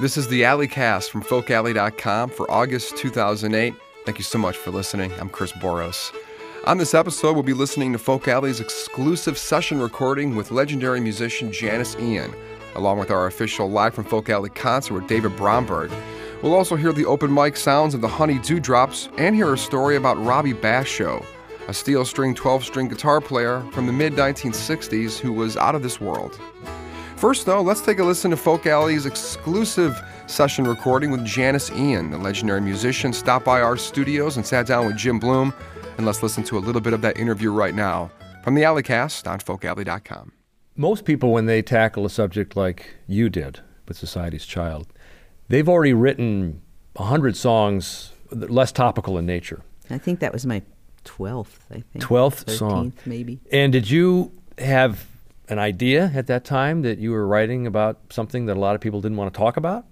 This is the Alley Cast from folkalley.com for August 2008. Thank you so much for listening. I'm Chris Boros. On this episode, we'll be listening to Folk Alley's exclusive session recording with legendary musician Janis Ian, along with our official Live from Folk Alley concert with David Bromberg. We'll also hear the open mic sounds of the Honey Dewdrops and hear a story about Robbie Basho, a steel string 12-string guitar player from the mid-1960s who was out of this world. First, though, let's take a listen to Folk Alley's exclusive session recording with Janis Ian. The legendary musician stopped by our studios and sat down with Jim Bloom, and let's listen to a little bit of that interview right now from the Alleycast on folkalley.com. Most people, when they tackle a subject like you did with Society's Child, they've already written 100 songs less topical in nature. I think that was my 12th, I think. 12th 13th, song. maybe. And did you have an idea at that time that you were writing about something that a lot of people didn't want to talk about?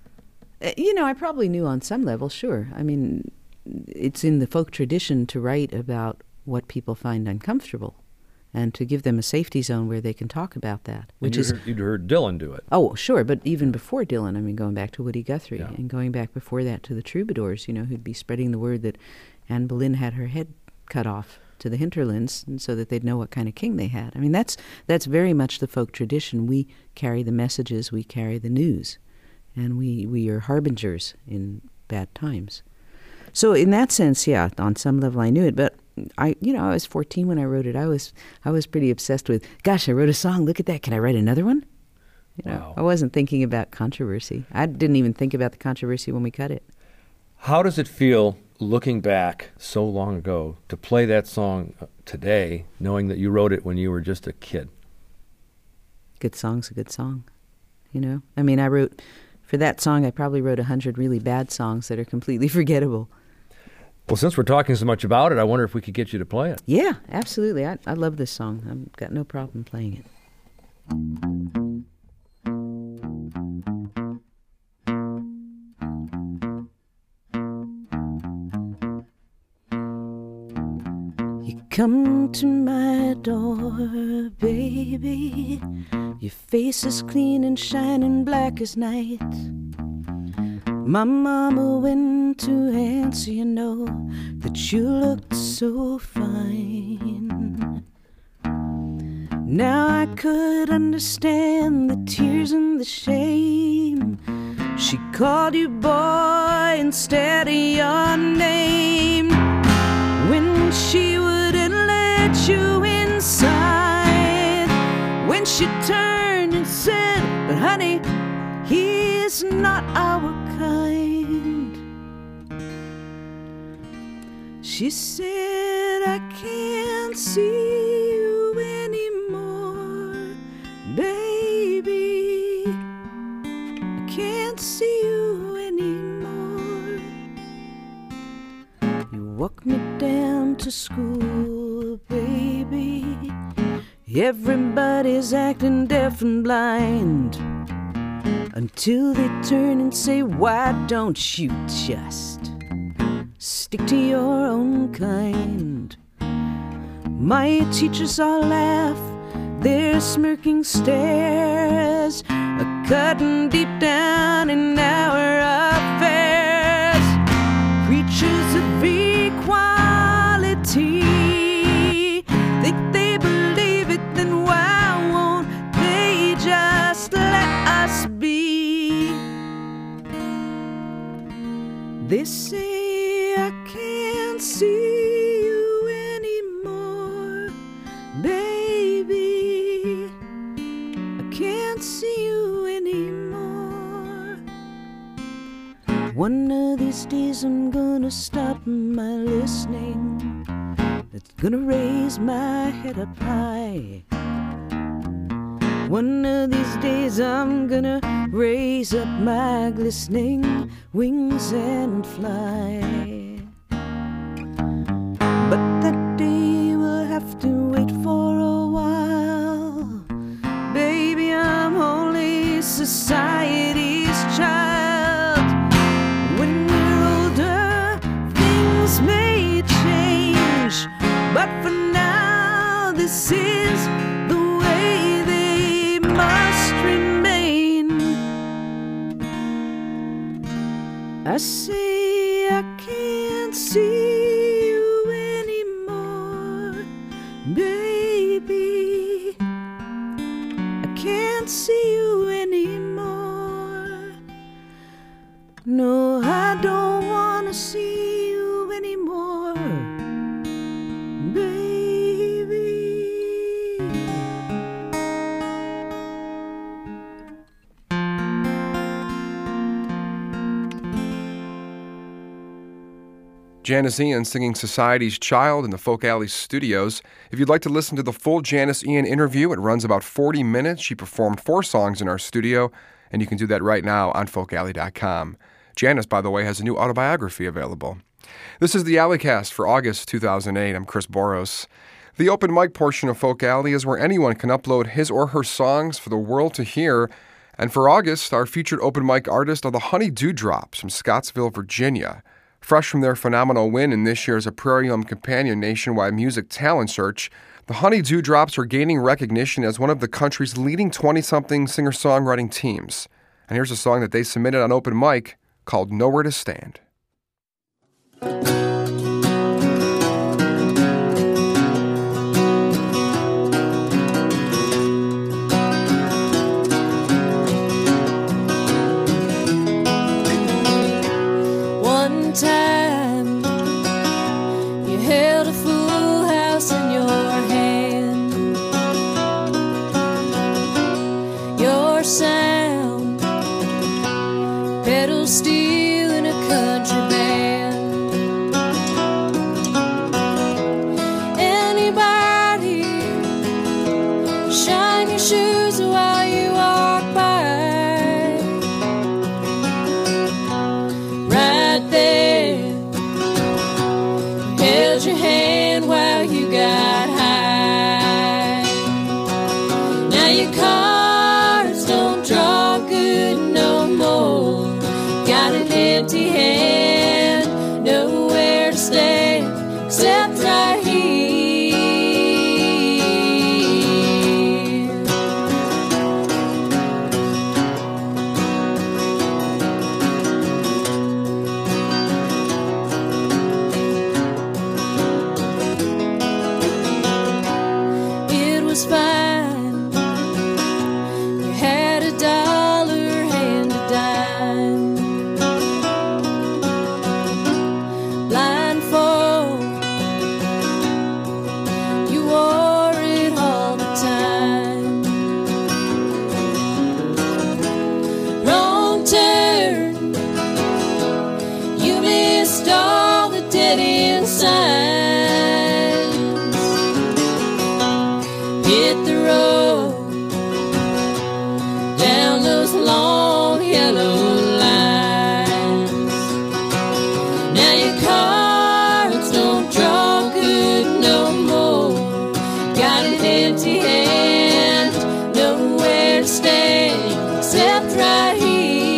I probably knew on some level, sure. I mean, it's in the folk tradition to write about what people find uncomfortable and to give them a safety zone where they can talk about that. You'd heard Dylan do it. Oh, sure, but even before Dylan, I mean, going back to Woody Guthrie and going back before that to the Troubadours, who'd be spreading the word that Anne Boleyn had her head cut off to the hinterlands, and so that they'd know what kind of king they had. I mean, that's very much the folk tradition. We carry the messages, we carry the news, and we are harbingers in bad times. So in that sense, yeah, on some level I knew it, but I was 14 when I wrote it. I was pretty obsessed with, gosh, I wrote a song, look at that, can I write another one? Wow. I wasn't thinking about controversy. I didn't even think about the controversy when we cut it. How does it feel, looking back so long ago, to play that song today, knowing that you wrote it when you were just a kid? Good song's a good song, I mean, for that song, I probably wrote 100 really bad songs that are completely forgettable. Well, since we're talking so much about it, I wonder if we could get you to play it. Yeah, absolutely. I love this song. I've got no problem playing it. Come to my door, baby. Your face is clean and shining black as night. My mama went to answer, that you looked so fine. Now I could understand the tears and the shame. She called you boy instead of your name. When she wouldn't let you inside, when she turned and said, but honey, he's not our kind. She said, I can't see you anymore, baby. I can't see you anymore. You walk me down to school, baby. Everybody's acting deaf and blind, until they turn and say, why don't you just stick to your own kind? My teachers all laugh, their smirking stares are cutting deep down in our affairs. Preachers of equality, think they believe it, then why won't they just let us be? They say I can't see you anymore, baby. I can't see you anymore. One of these days I'm gonna stop my listening. It's gonna raise my head up high. One of these days I'm gonna raise up my glistening wings and fly. But that day will have to wait for a while. Baby, I'm only society's child. When we're older, things may change, but for now, this is the way they must remain. I say I can't see you anymore, baby. I can't see you anymore. No, I don't want to see you anymore, baby. Janis Ian singing Society's Child in the Folk Alley studios. If you'd like to listen to the full Janis Ian interview, it runs about 40 minutes. She performed 4 songs in our studio, and you can do that right now on folkalley.com. Janis, by the way, has a new autobiography available. This is the Alleycast for August 2008. I'm Chris Boros. The open mic portion of Folk Alley is where anyone can upload his or her songs for the world to hear. And for August, our featured open mic artists are the Honey Dewdrops from Scottsville, Virginia. Fresh from their phenomenal win in this year's Aprarium Companion nationwide music talent search, the Honey Dewdrops are gaining recognition as one of the country's leading 20-something singer-songwriting teams. And here's a song that they submitted on open mic called Nowhere to Stand. Time you held a full house in your hand, your sound pedal steel in a country band. Anybody shine your shoes while you walk by, right there held your hand while you got high. Now your cards don't draw good no more. Got an empty hand, nowhere to stand except right here. Was fine. You had $1 and a dime, blindfold. You wore it all the time. Wrong turn. You missed all the dead end signs. Hit the road down those long yellow lines. Now your cards don't draw good no more. Got an empty hand, nowhere to stand except right here.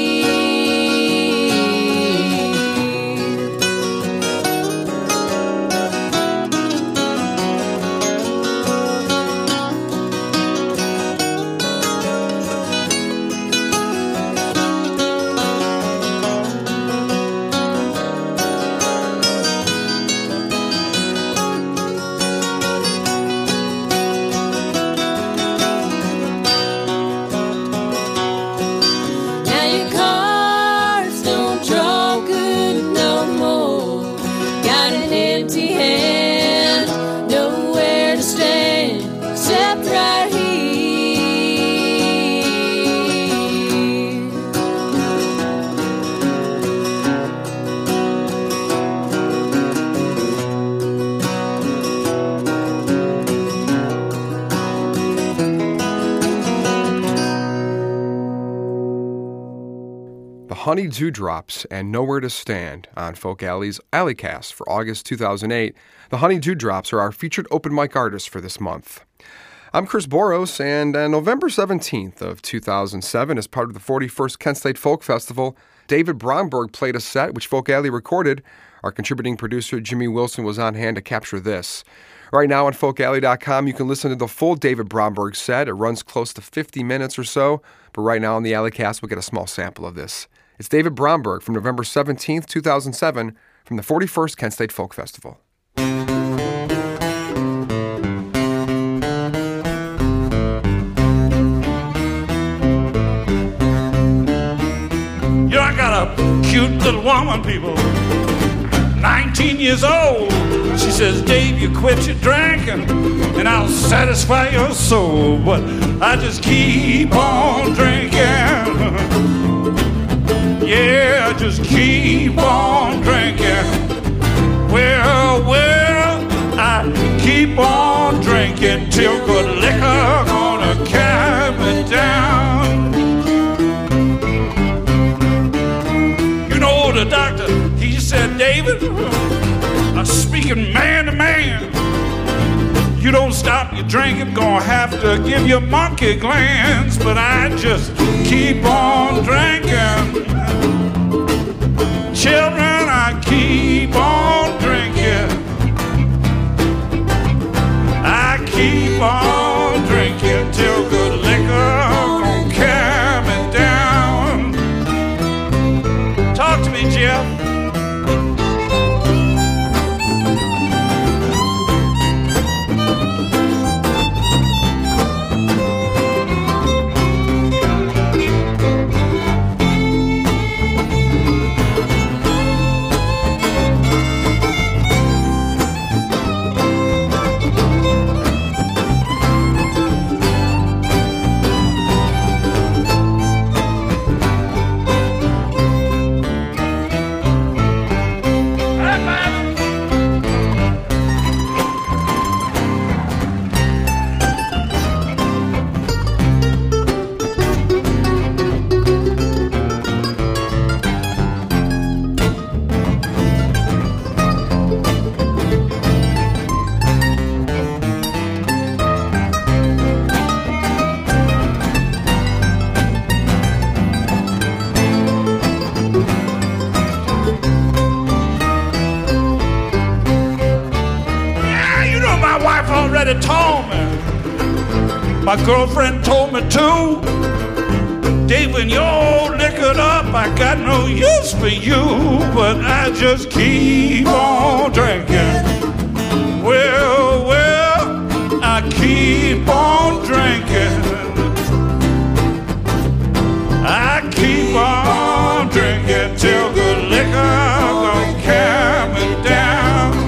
Honey Dewdrops and Nowhere to Stand on Folk Alley's Alleycast for August 2008. The Honey Dewdrops are our featured open mic artists for this month. I'm Chris Boros, and on November 17th of 2007, as part of the 41st Kent State Folk Festival, David Bromberg played a set which Folk Alley recorded. Our contributing producer, Jimmy Wilson, was on hand to capture this. Right now on folkalley.com, you can listen to the full David Bromberg set. It runs close to 50 minutes or so, but right now on the Alleycast, we'll get a small sample of this. It's David Bromberg from November 17th, 2007, from the 41st Kent State Folk Festival. I got a cute little woman, people, 19 years old. She says, Dave, you quit your drinking and I'll satisfy your soul. But I just keep on drinking. Yeah, I just keep on drinking. Well, I keep on drinking till good liquor gonna carry me down. The doctor, he said, David, speaking man to man, you don't stop your drinking, gonna have to give you monkey glands. But I just keep on drinking. Children, I keep on drinking. I keep on drinking till good liquor gonna carry me down. Talk to me, Jeff. Told me, my girlfriend told me too, Dave, when you're liquored up, I got no use for you, but I just keep on drinking. Well, I keep on drinking. I keep on drinking till good liquor gonna carry me down.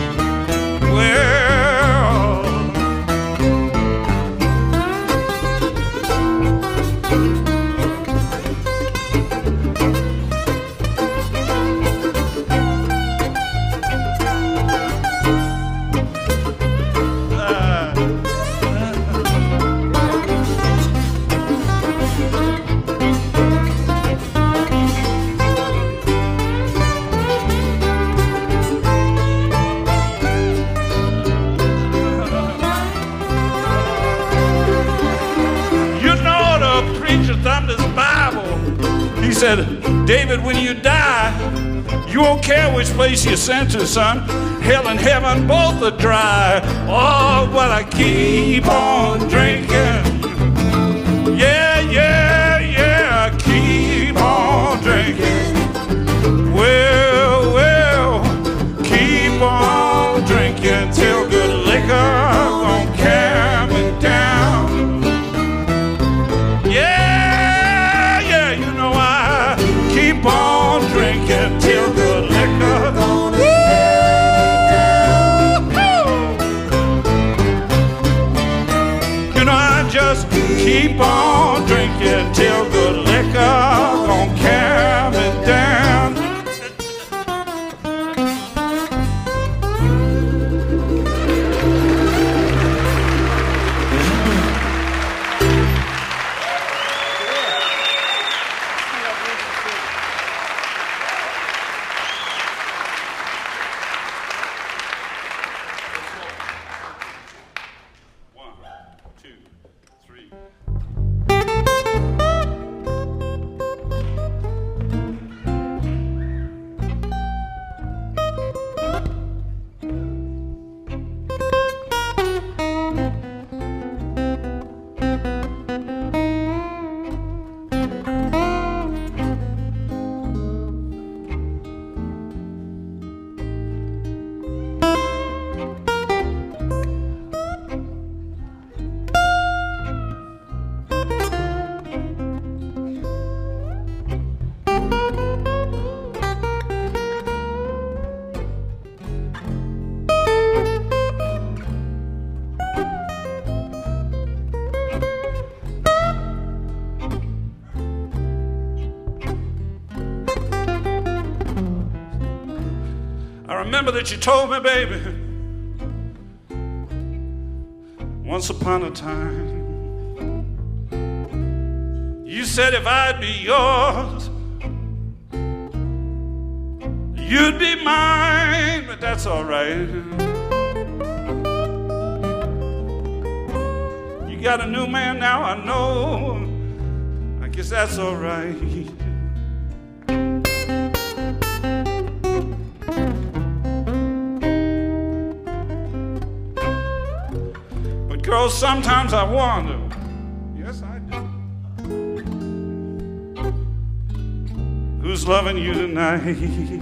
He said, David, when you die, you won't care which place you're sent to, son. Hell and heaven both are dry. Oh, but I keep on drinking. Yeah, I keep on drinking. Well, keep on drinking till good liquor gon' carry me down. Yeah, you know I keep on drinking till good liquor gonna carry me down. You know I just keep on drinking till good liquor gonna carry me down. remember that you told me, baby, once upon a time, you said if I'd be yours, you'd be mine, but that's all right. You got a new man now, I know. I guess that's all right. But girl, sometimes I wonder, yes I do, who's loving you tonight?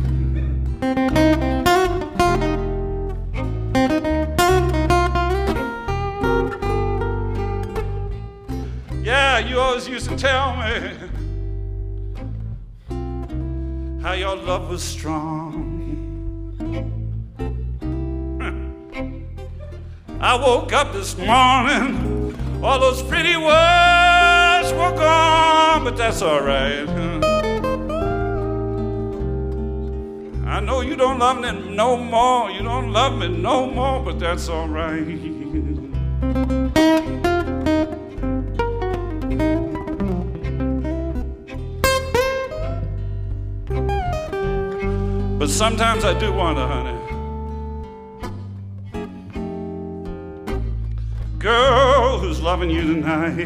Yeah, you always used to tell me how your love was strong. I woke up this morning, all those pretty words were gone, but that's all right. I know you don't love me no more, you don't love me no more, but that's all right. But sometimes I do wonder, honey, girl, who's loving you tonight?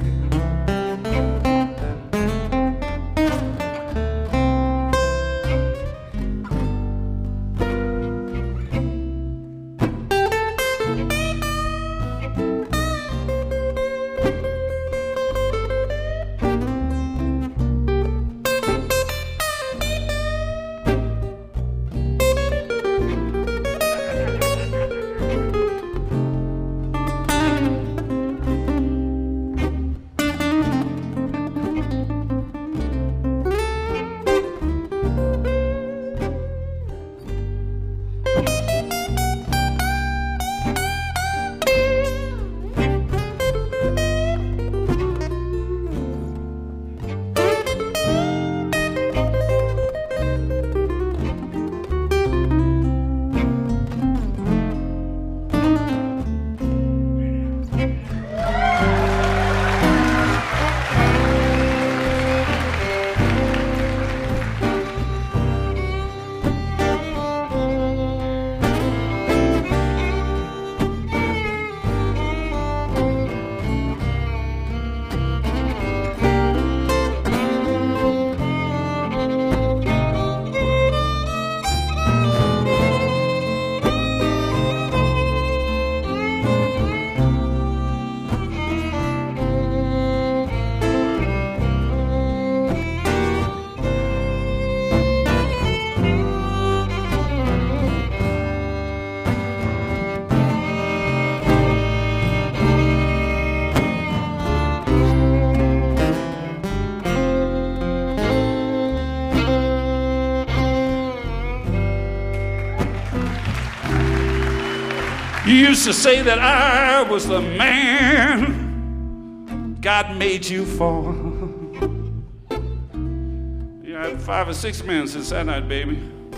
You used to say that I was the man God made you for. You had 5 or 6 men since that night, baby.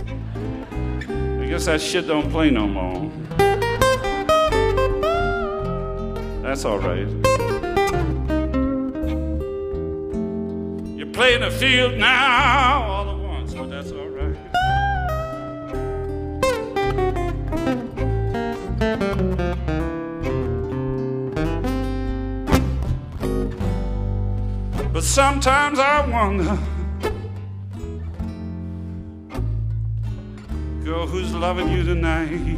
I guess that shit don't play no more. That's all right. You're playing the field now all at once, but that's all right. But sometimes I wonder, girl, who's loving you tonight?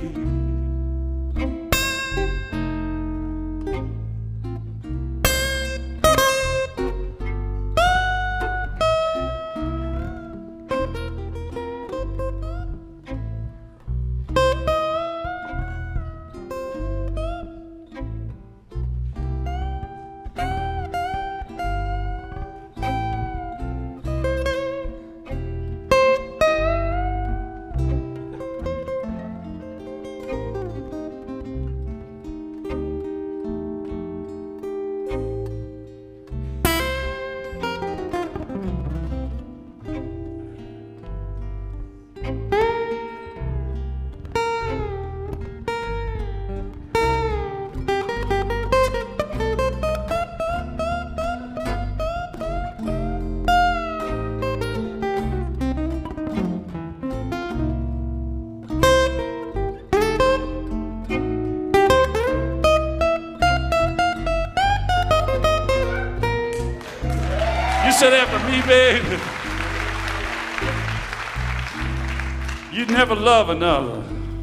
said after me, baby, you'd never love another.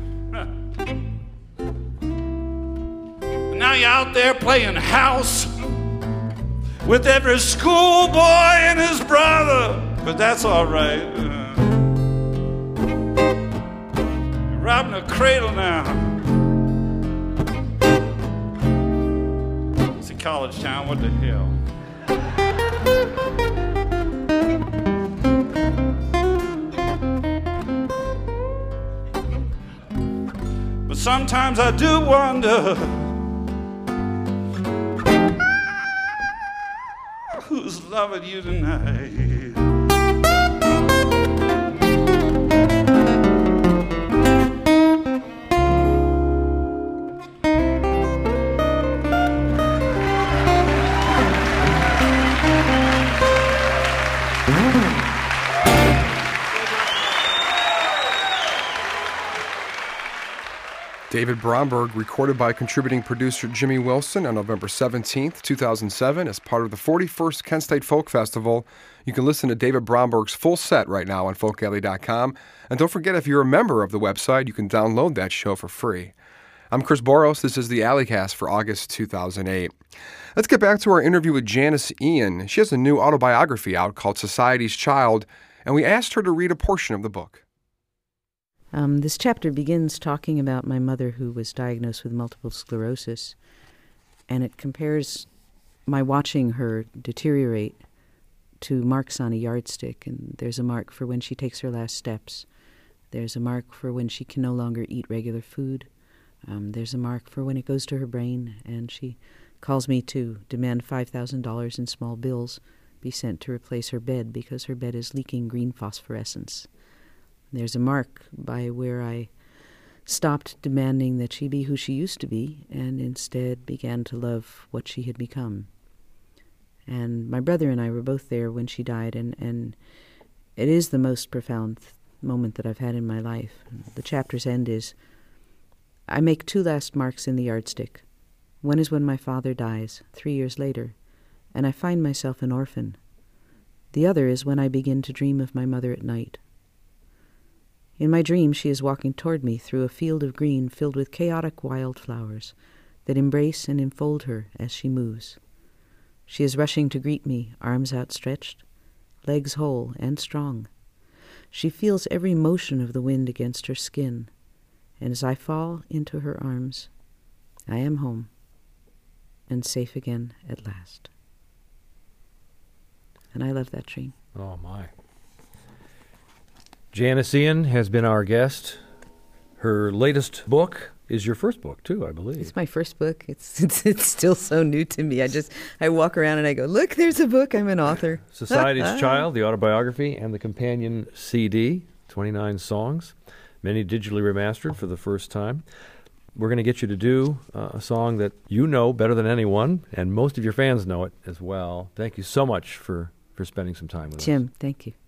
Now you're out there playing house with every schoolboy and his brother, but that's all right. You're robbing a cradle now. It's a college town, what the hell? But sometimes I do wonder who's loving you tonight. David Bromberg, recorded by contributing producer Jimmy Wilson on November 17th, 2007, as part of the 41st Kent State Folk Festival. You can listen to David Bromberg's full set right now on folkalley.com. And don't forget, if you're a member of the website, you can download that show for free. I'm Chris Boros. This is the Alleycast for August 2008. Let's get back to our interview with Janis Ian. She has a new autobiography out called Society's Child, and we asked her to read a portion of the book. This chapter begins talking about my mother who was diagnosed with multiple sclerosis, and it compares my watching her deteriorate to marks on a yardstick. And there's a mark for when she takes her last steps. There's a mark for when she can no longer eat regular food. There's a mark for when it goes to her brain, and she calls me to demand $5,000 in small bills be sent to replace her bed because her bed is leaking green phosphorescence. There's a mark by where I stopped demanding that she be who she used to be and instead began to love what she had become. And my brother and I were both there when she died, and it is the most profound moment that I've had in my life. The chapter's end is, I make two last marks in the yardstick. One is when my father dies, 3 years later, and I find myself an orphan. The other is when I begin to dream of my mother at night. In my dream, she is walking toward me through a field of green filled with chaotic wildflowers that embrace and enfold her as she moves. She is rushing to greet me, arms outstretched, legs whole and strong. She feels every motion of the wind against her skin, and as I fall into her arms, I am home and safe again at last. And I love that dream. Oh, my. Janis Ian has been our guest. Her latest book is your first book, too, I believe. It's my first book. It's still so new to me. I walk around and I go, look, there's a book. I'm an author. Society's Child, the autobiography, and the companion CD, 29 songs, many digitally remastered for the first time. We're going to get you to do a song that you know better than anyone, and most of your fans know it as well. Thank you so much for spending some time with us. Jim, thank you.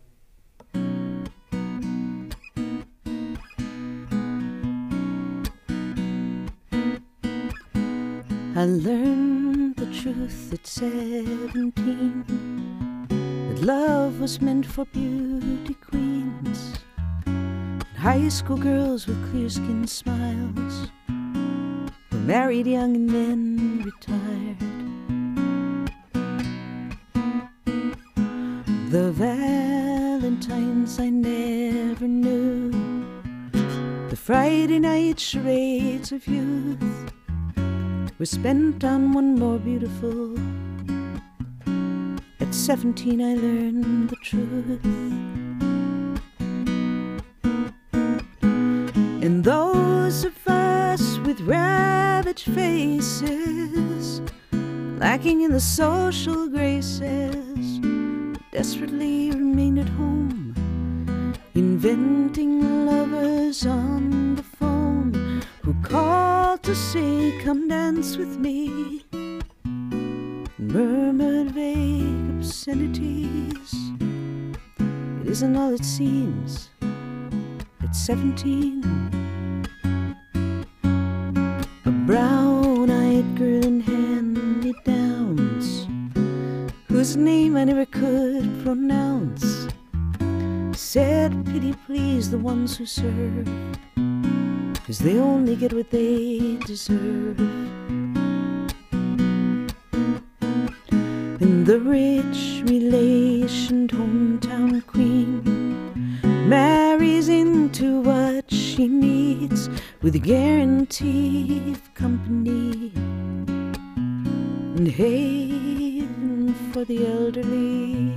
I learned the truth at 17, that love was meant for beauty queens, and high school girls with clear-skinned smiles, who married young and then retired. The Valentines I never knew, the Friday night charades of youth, was spent on one more beautiful. At 17 I learned the truth. And those of us with ravaged faces, lacking in the social graces, desperately remained at home, inventing lovers on the phone who called to say, come dance with me, and murmured vague obscenities. It isn't all it seems. At 17, a brown-eyed girl in hand-me-downs, who whose name I never could pronounce, said, pity please the ones who serve, 'cause they only get what they deserve. And the rich relationed hometown queen marries into what she needs with a guarantee of company and haven for the elderly.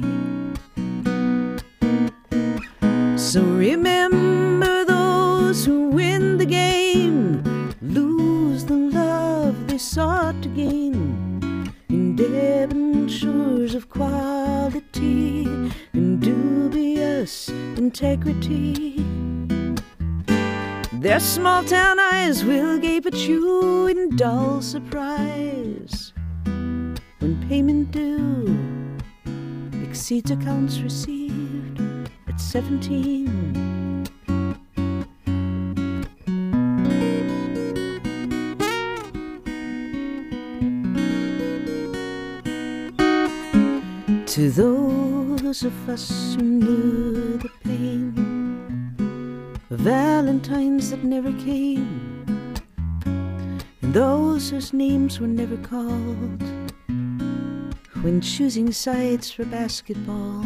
So remember, those who win the game lose the love they sought to gain in Devon shores of quality and dubious integrity. Their small town eyes will gape at you in dull surprise when payment due exceeds accounts received at 17. To those of us who knew the pain of Valentines that never came, and those whose names were never called when choosing sides for basketball,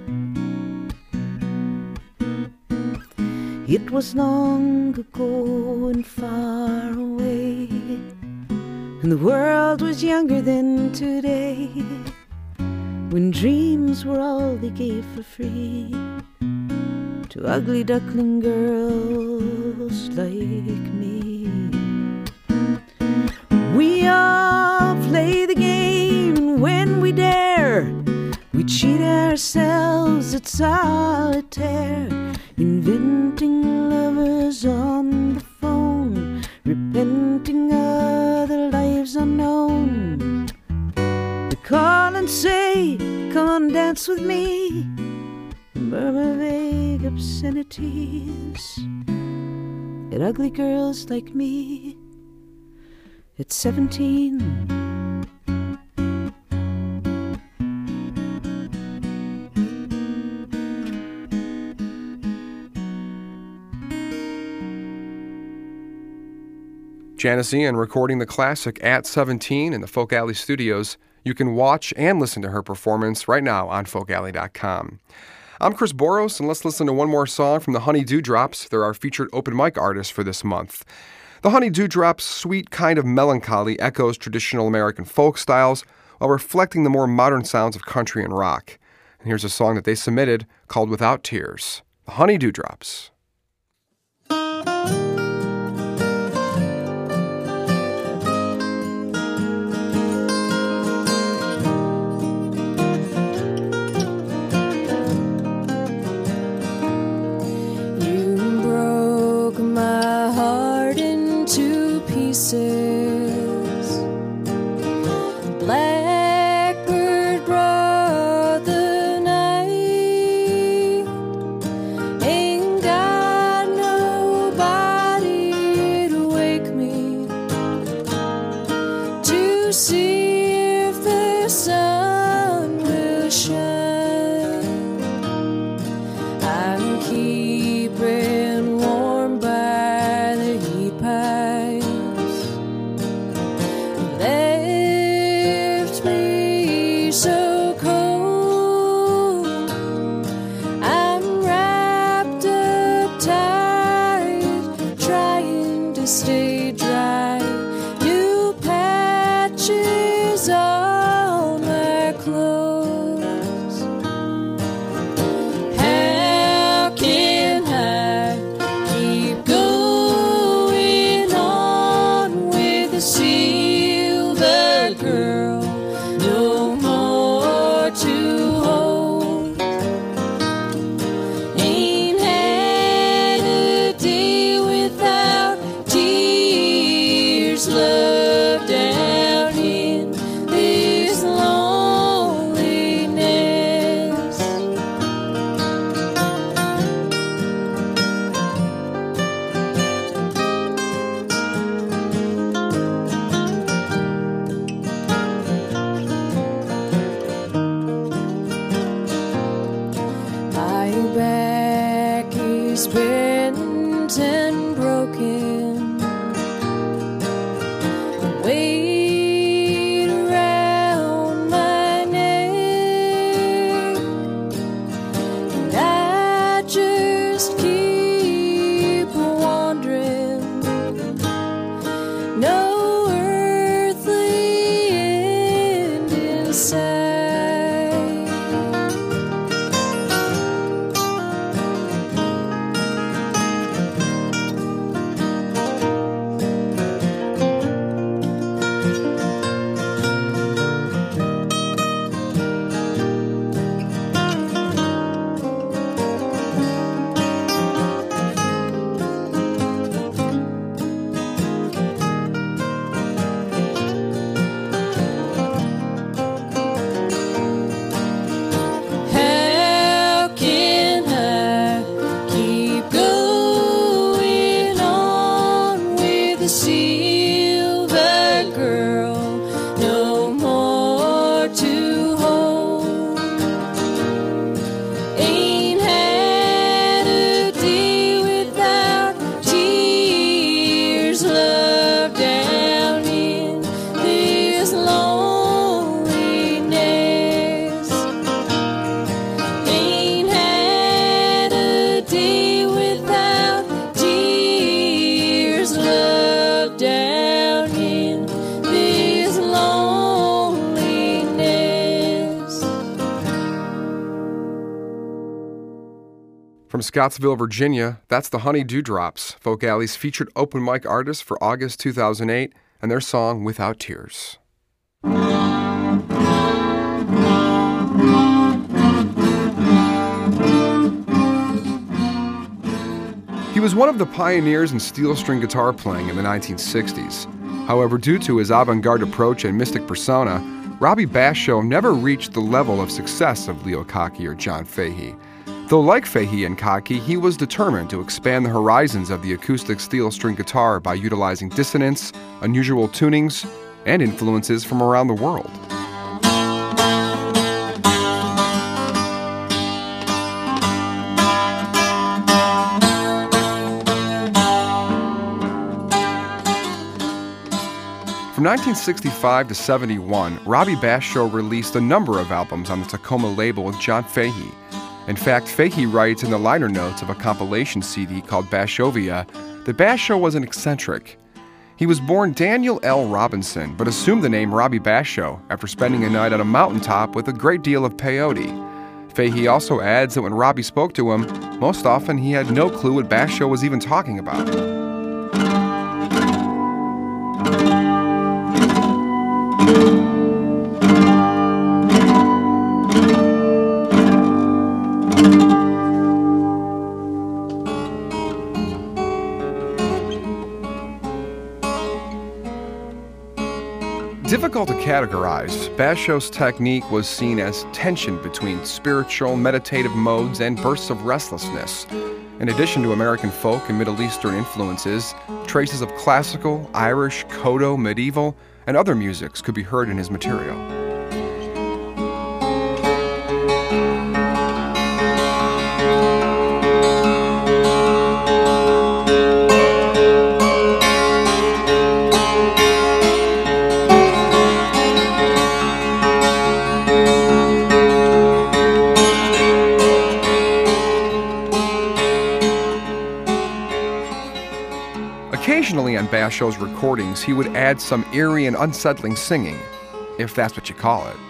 it was long ago and far away, and the world was younger than today, when dreams were all they gave for free to ugly duckling girls like me. We all play the game, and when we dare, we cheat ourselves at solitaire, inventing lovers on the phone, repenting other lives unknown. They call and say, come on, dance with me, murmur vague obscenities at ugly girls like me at 17. Janice Ian recording the classic at 17 in the Folk Alley Studios. You can watch and listen to her performance right now on folkalley.com. I'm Chris Boros, and let's listen to one more song from the Honey Dewdrops. They're our featured open mic artists for this month. The Honey Dewdrops' sweet kind of melancholy echoes traditional American folk styles while reflecting the more modern sounds of country and rock. And here's a song that they submitted called Without Tears. The Honey Dewdrops. Blackbird brought the night, ain't got side. From Scottsville, Virginia, that's the Honey Dewdrops, Folk Alley's featured open mic artists for August 2008, and their song Without Tears. He was one of the pioneers in steel string guitar playing in the 1960s. However, due to his avant-garde approach and mystic persona, Robbie Basho never reached the level of success of Leo Kottke or John Fahey. Though like Fahey and Kottke, he was determined to expand the horizons of the acoustic steel string guitar by utilizing dissonance, unusual tunings, and influences from around the world. From 1965 to 71, Robbie Basho released a number of albums on the Tacoma label with John Fahey. In fact, Fahey writes in the liner notes of a compilation CD called Bashovia that Basho was an eccentric. He was born Daniel L. Robinson, but assumed the name Robbie Basho after spending a night on a mountaintop with a great deal of peyote. Fahey also adds that when Robbie spoke to him, most often he had no clue what Basho was even talking about. Difficult to categorize, Basho's technique was seen as tension between spiritual, meditative modes and bursts of restlessness. In addition to American folk and Middle Eastern influences, traces of classical, Irish, Kodo, medieval, and other musics could be heard in his material. Occasionally on Basho's recordings, he would add some eerie and unsettling singing, if that's what you call it.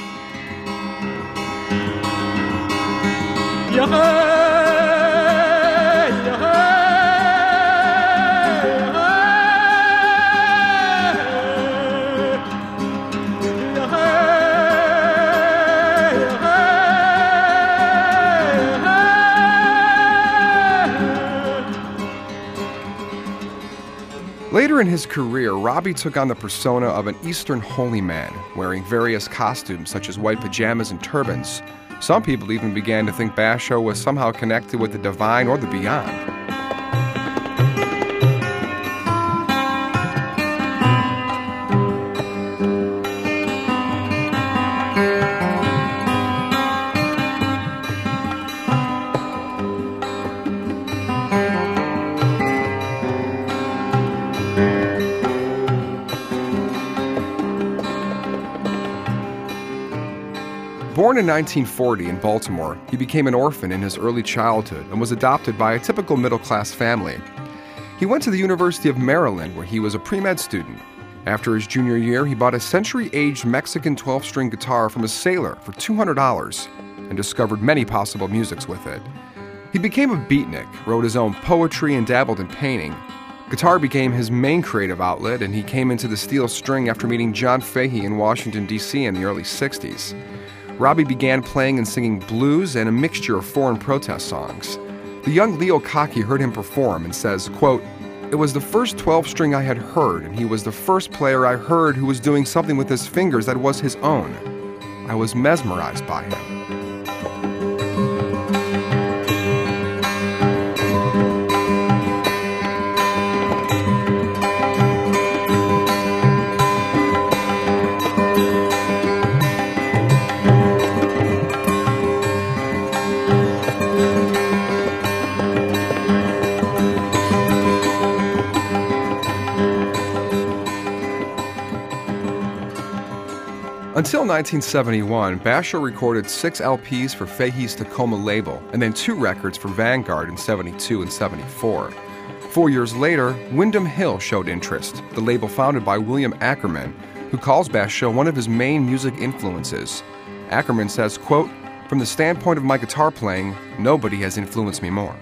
Later in his career, Robbie took on the persona of an Eastern holy man, wearing various costumes such as white pajamas and turbans. Some people even began to think Basho was somehow connected with the divine or the beyond. Born in 1940 in Baltimore, he became an orphan in his early childhood and was adopted by a typical middle-class family. He went to the University of Maryland, where he was a pre-med student. After his junior year, he bought a century-aged Mexican 12-string guitar from a sailor for $200 and discovered many possible musics with it. He became a beatnik, wrote his own poetry, and dabbled in painting. Guitar became his main creative outlet, and he came into the steel string after meeting John Fahey in Washington, D.C. in the early 60s. Robbie began playing and singing blues and a mixture of foreign protest songs. The young Leo Kottke heard him perform and says, quote, "It was the first 12-string I had heard, and he was the first player I heard who was doing something with his fingers that was his own. I was mesmerized by him." Until 1971, Basho recorded 6 LPs for Fahey's Tacoma label, and then 2 records for Vanguard in 72 and 74. 4 years later, Windham Hill showed interest, the label founded by William Ackerman, who calls Basho one of his main music influences. Ackerman says, quote, "From the standpoint of my guitar playing, nobody has influenced me more."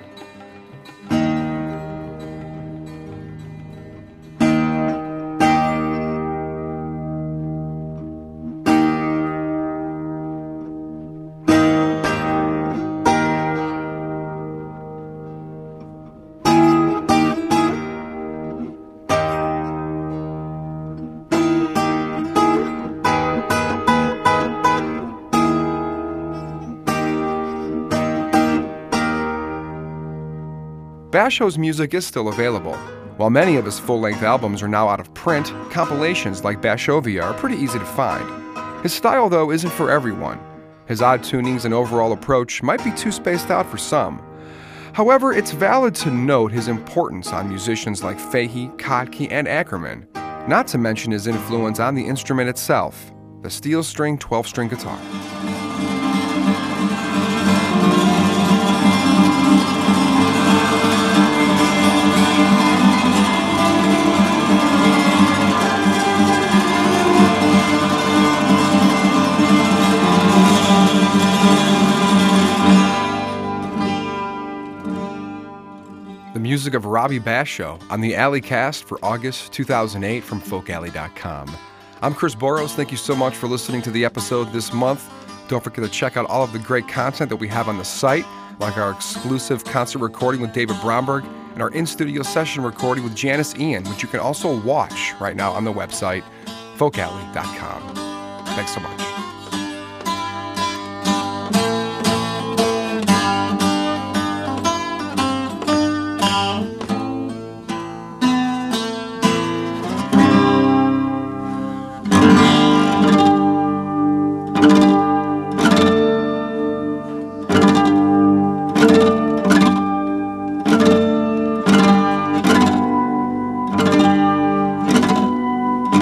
Basho's music is still available. While many of his full-length albums are now out of print, compilations like Bashovia are pretty easy to find. His style, though, isn't for everyone. His odd tunings and overall approach might be too spaced out for some. However, it's valid to note his importance on musicians like Fahey, Kottke, and Ackerman, not to mention his influence on the instrument itself, the steel string 12-string guitar. Music of Robbie Basho on the Alley Cast for August 2008 from FolkAlley.com. I'm Chris Boros. Thank you so much for listening to the episode this month. Don't forget to check out all of the great content that we have on the site, like our exclusive concert recording with David Bromberg and our in-studio session recording with Janice Ian, which you can also watch right now on the website, FolkAlley.com. Thanks so much.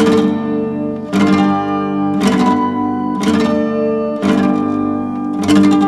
Thank you.